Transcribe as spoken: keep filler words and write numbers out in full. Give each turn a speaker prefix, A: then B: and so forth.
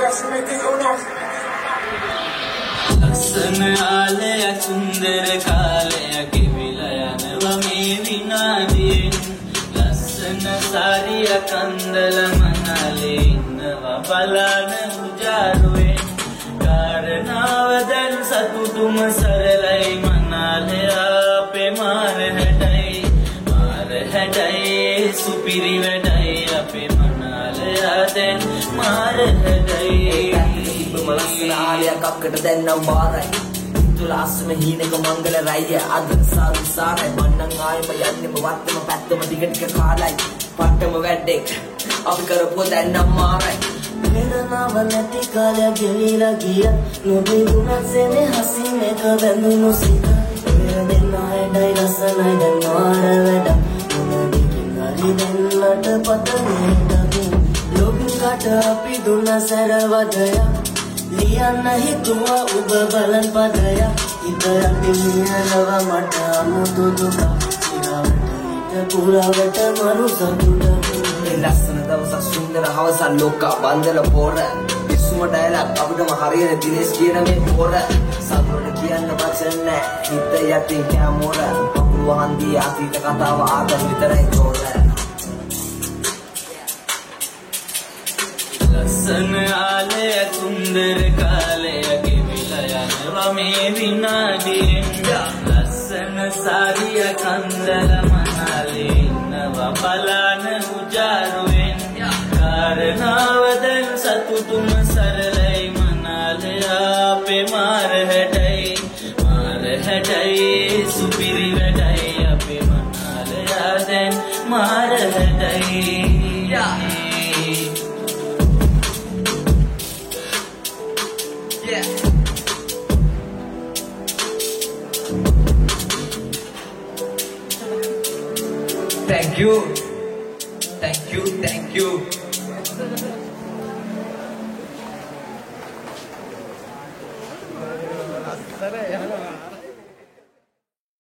A: ලස්සන ආලය සුන්දර කාලය ගෙවිලා යනවා මේ විනාඩියෙන් ලස්සන සාරිය කන්දල මනලේ ඉන්නවා බලන උජාරුවෙන් කාරණාව දැන් සතුටුම සරලයි මනලේ අපේ මාර හැඩයි මාර හැඩයි සුපිරි වැඩයි අපේ මනලේ දැන් මාර හැඩයි
B: ලස්සන ආලයක් අපකට දැන්නම් වාරයි තුලාස්ම හීනක මංගල රයිය අද සාරු සාරයි මන්නම් ආයෙම යන්නෙම වත්තම පැත්තම ටික ටික කාලයි පට්ටම වැඩෙක් අපි කරපුව දැන්නම් මාරයි වේදනාව නැති කාලය ගෙවිලා ගියා නොබේ ගුණසෙනේ හසින් එක වැඳුණු සිත වෙනදෙන්නයි ඩයි ලස්සනයි දැන් මාර වැඩ මොනදිකින් හරි දැන්නට පතනේ දකින් ලෝකකට අපි දුන්න සැරවදයා ලියන්න හිතුවා ඔබ බලන් පදය හිත යටිනියනව මට අමුතු දුක සිරවට හිත පුරවට මරු සතුට ලස්සන දවසක් සුන්දර හවසක් ලෝක බන්දල පොර විසුම ඩයලොග් අපිටම හරියන දිනේෂ් කියන මේ පොර සතුට කියන්න වචන නැහැ හිත යටින් කැමොර පපුව හන්දිය අතීත කතාව ආදර විතරයි තෝර
A: ලස්සන ආලය සුන්දර කාලය ගෙවිලා යනවා මේ විනාඩියෙන් ලස්සන සාරිය කන්දල මනලේ ඉන්නවා බලන උජාරුවෙන් කාරණාව දැන් සතුටුම සරලයි මනලේ අපේ මාර හැඩයි මාර හැඩයි සුපිරි වැඩයි අපේ මනලේ දැන් මාර හැඩයි Yeah. Thank you. Thank you. Thank you.